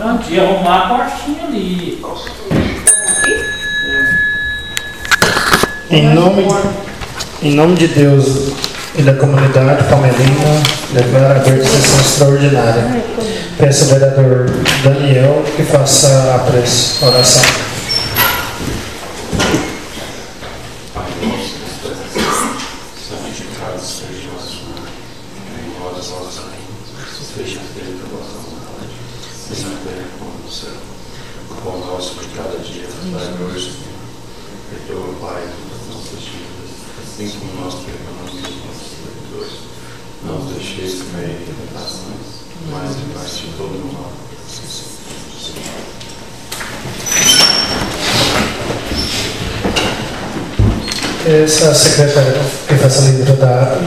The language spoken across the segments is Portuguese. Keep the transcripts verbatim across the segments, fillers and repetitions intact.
cantinho, arrumar a portinha ali. Em nome, em nome de Deus e da comunidade palmeirina, declaro aberta sessão extraordinária. Peço ao vereador Daniel que faça a prece, oração. Santificado seja o seu nome, glória aos nossos reis, seja feita a vossa vontade, assim na terra como no céu. O pão nosso de cada dia, dai-nos hoje, perdoa, Pai, as nossas dívidas, assim como nós perdoamos os nossos devedores. Não nos deixeis cair em tentações, mas livrai-nos de todo o mal. Essa secretária que faz a leitura da ata.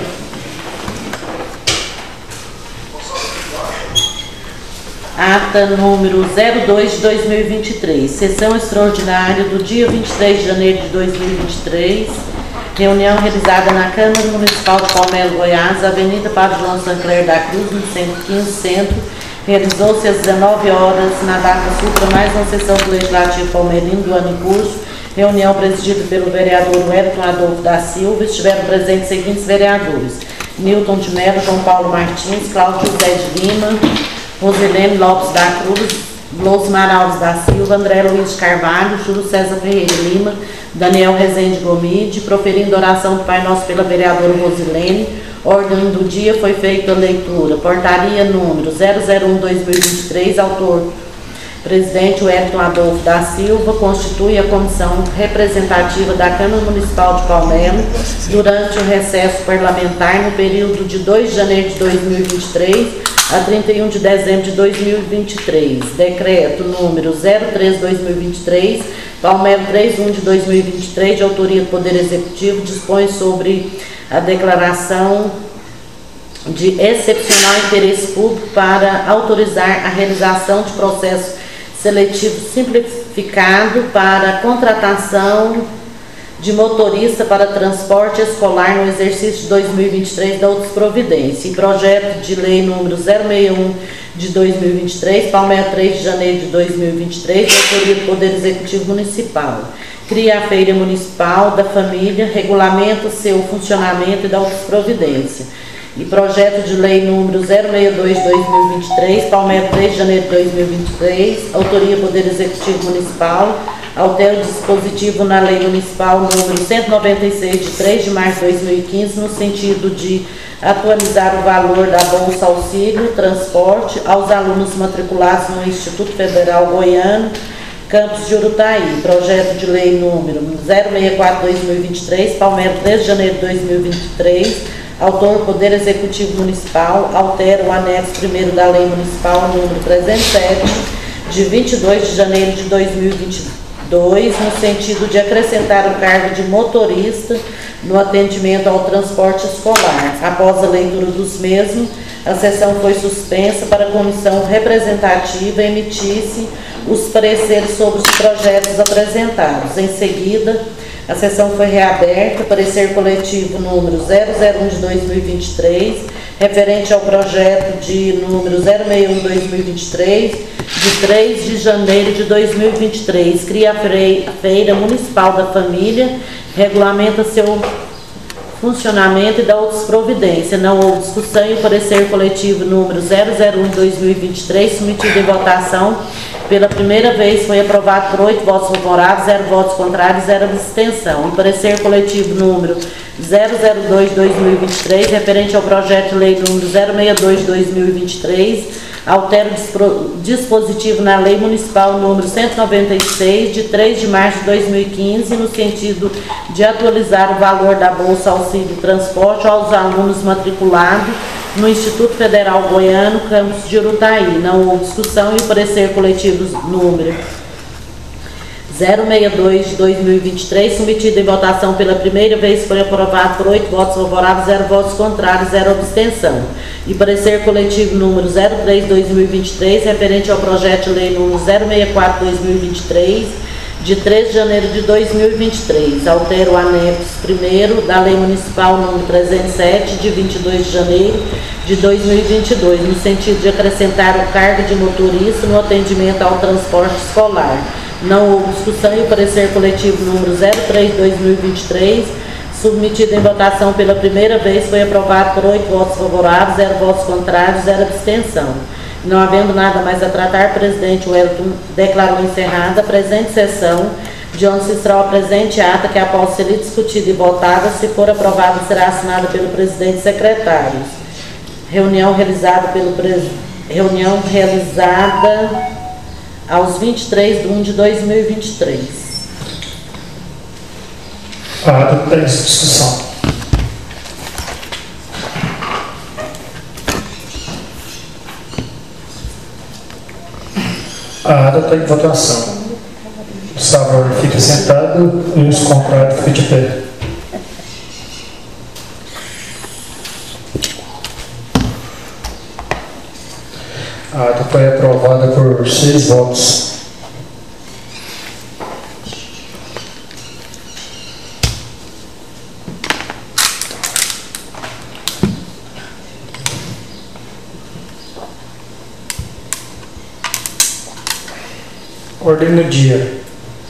Ata número zero dois de dois mil e vinte e três, sessão extraordinária do dia vinte e três de janeiro de dois mil e vinte e três, reunião realizada na Câmara Municipal de Palmelo, Goiás, Avenida Padre João Sancler da Cruz, no cento e quinze Centro, realizou-se às dezenove horas, na data supra, mais uma sessão do Legislativo Palmeirino do ano em curso, reunião presidida pelo vereador Wellington Adolfo da Silva. Estiveram presentes os seguintes vereadores: Nilton de Mello, João Paulo Martins, Cláudio José de Lima, Rosilene Lopes da Cruz, Losmar Alves da Silva, André Luiz de Carvalho, Júlio César Ferreira Lima, Daniel Rezende Gomide, proferindo oração do Pai Nosso pela vereadora Rosilene. Ordem do dia foi feita a leitura. Portaria número zero zero um barra dois mil e vinte e três, autor presidente Wellington Adolfo da Silva, constitui a comissão representativa da Câmara Municipal de Palmelo durante o recesso parlamentar no período de dois de janeiro de dois mil e vinte e três a trinta e um de dezembro de dois mil e vinte e três. Decreto número zero três barra dois mil e vinte e três, Palmelo trinta e um de dois mil e vinte e três, de autoria do Poder Executivo, dispõe sobre a declaração de excepcional interesse público para autorizar a realização de processo seletivo simplificado para contratação de motorista para transporte escolar no exercício de dois mil e vinte e três da outras providências. E projeto de lei número zero seis um de dois mil e vinte e três, Palmelo três de janeiro de dois mil e vinte e três, de autoria do Poder Executivo Municipal. Cria a Feira Municipal da Família, regulamenta seu funcionamento e da outras providências. E projeto de lei número zero seis dois de dois mil e vinte e três, Palmelo três de janeiro de dois mil e vinte e três, autoria Poder Executivo Municipal, altera o dispositivo na Lei Municipal número cento e noventa e seis, de três de março de dois mil e quinze, no sentido de atualizar o valor da Bolsa Auxílio Transporte aos alunos matriculados no Instituto Federal Goiano, Campus de Urutaí. Projeto de lei número zero seis quatro de dois mil e vinte e três, Palmelo três de janeiro de dois mil e vinte e três, autor Poder Executivo Municipal, altera o anexo primeiro da Lei Municipal número trezentos e sete, de vinte e dois de janeiro de dois mil e vinte e dois, no sentido de acrescentar o cargo de motorista no atendimento ao transporte escolar. Após a leitura dos mesmos, a sessão foi suspensa para a comissão representativa emitisse os pareceres sobre os projetos apresentados. Em seguida, a sessão foi reaberta. Parecer coletivo número zero zero um de dois mil e vinte e três, referente ao projeto de número zero seis um de dois mil e vinte e três, de três de janeiro de dois mil e vinte e três, cria a Feira Municipal da Família, regulamenta seu funcionamento e dá outras providências. Não houve discussão e o parecer coletivo número zero zero um de dois mil e vinte e três, submetido em votação pela primeira vez, foi aprovado por oito votos favoráveis, zero votos contrários, zero abstenção. E parecer coletivo número zero zero dois de dois mil e vinte e três, referente ao projeto de lei número zero seis dois de dois mil e vinte e três, altera o dispositivo na Lei Municipal número cento e noventa e seis, de três de março de dois mil e quinze, no sentido de atualizar o valor da Bolsa Auxílio Transporte aos alunos matriculados no Instituto Federal Goiano, Campus de Urutaí. Não houve discussão e o parecer coletivo número zero seis dois de dois mil e vinte e três, submetido em votação pela primeira vez, foi aprovado por oito votos favoráveis, zero votos contrários, zero abstenção. E parecer coletivo número zero três de dois mil e vinte e três, referente ao projeto de lei número zero seis quatro de dois mil e vinte e três, de três de janeiro de dois mil e vinte e três. Altera o anexo primeiro da Lei Municipal número trezentos e sete, de vinte e dois de janeiro de dois mil e vinte e dois, no sentido de acrescentar o cargo de motorista no atendimento ao transporte escolar. Não houve discussão e o parecer coletivo número zero três de dois mil e vinte e três, submetido em votação pela primeira vez, foi aprovado por oito votos favoráveis, zero votos contrários, zero abstenção. Não havendo nada mais a tratar, o presidente Wellington declarou encerrada a presente sessão, de onde se extrai a presente ata, que após ser discutida e votada, se for aprovada, será assinada pelo presidente e secretários. Reunião realizada pelo pres... reunião realizada aos vinte e três de um de dois mil e vinte e três. A ata tem discussão. A ata está em votação. O favor fica sentado e os contrários ficam de pé. A ata foi aprovada por seis votos. Ordem do dia.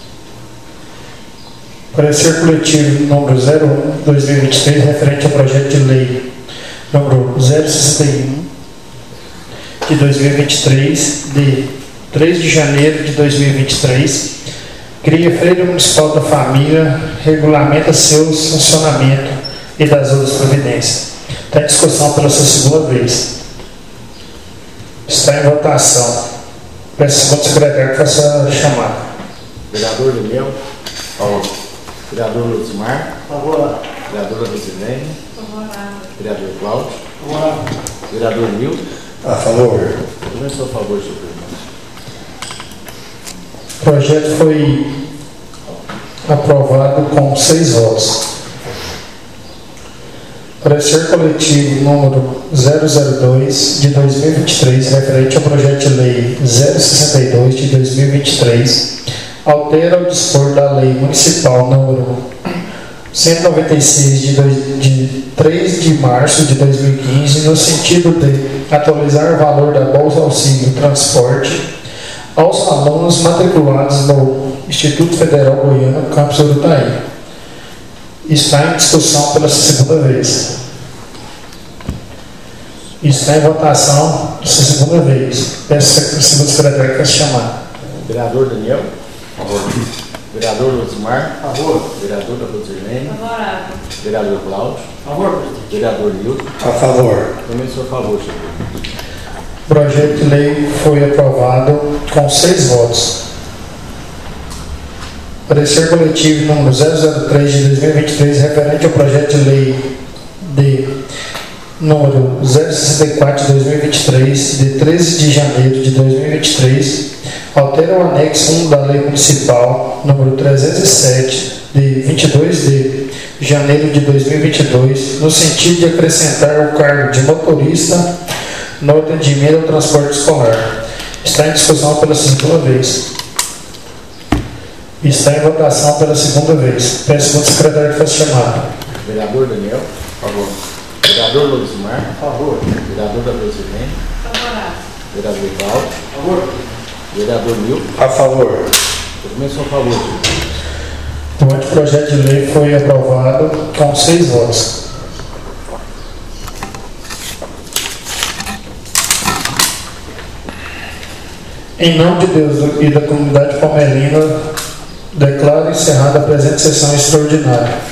Parecer coletivo número zero um de dois mil e vinte e três, referente ao projeto de lei número zero sessenta e um de dois mil e vinte e três, de três de janeiro de dois mil e vinte e três, cria Feira Municipal da Família, regulamenta seus funcionamento e das outras providências. Está em discussão pela sua segunda vez. Está em votação. Peço ao secretário que faça a chamada. Vereador Daniel. Favor. Vereador Luzimar. Favorável. Vereadora Rosilene. Favorável. Vereador Cláudio. Favorável. Vereador Nilton. A favor. Também sou a favor, senhor presidente. O projeto foi aprovado com seis votos. Parecer coletivo número zero zero dois de dois mil e vinte e três, referente ao projeto de lei zero sessenta e dois de dois mil e vinte e três, altera o dispor da lei municipal número cento e noventa e seis de, dois, de três de março de dois mil e quinze, no sentido de atualizar o valor da Bolsa Auxílio Transporte aos alunos matriculados no Instituto Federal Goiano, campus Urutaí. Está em discussão pela segunda vez. Está em votação pela segunda vez. Peço ao segundo secretário que se chamar. Vereador Daniel. Favor. Vereador Luzimar. Favor. Vereadora Rosilene. Favorável. Vereador Cláudio. Favor, presidente. Vereador Nilton. A favor. Também sou a favor, senhor presidente. O projeto de lei foi aprovado com seis votos. Parecer coletivo número zero zero três de dois mil e vinte e três, referente ao projeto de lei de número zero sessenta e quatro de dois mil e vinte e três, de treze de janeiro de dois mil e vinte e três, altera o anexo um da Lei Municipal número trezentos e sete, de vinte e dois de janeiro de dois mil e vinte e dois, no sentido de acrescentar o cargo de motorista no atendimento ao transporte escolar. Está em discussão pela segunda vez. Está em votação pela segunda vez. Peço ao secretário que faça chamada. Vereador Daniel. Favor. Vereador Luzimar. Favor. Vereadora Rosilene. Favorável. Vereador Cláudio. Favor. Vereador Nilton. A favor. Eu também sou a favor, senhor presidente. O anteprojeto de lei foi aprovado com seis votos. Em nome de Deus e da comunidade palmerina, declaro encerrada a presente sessão extraordinária.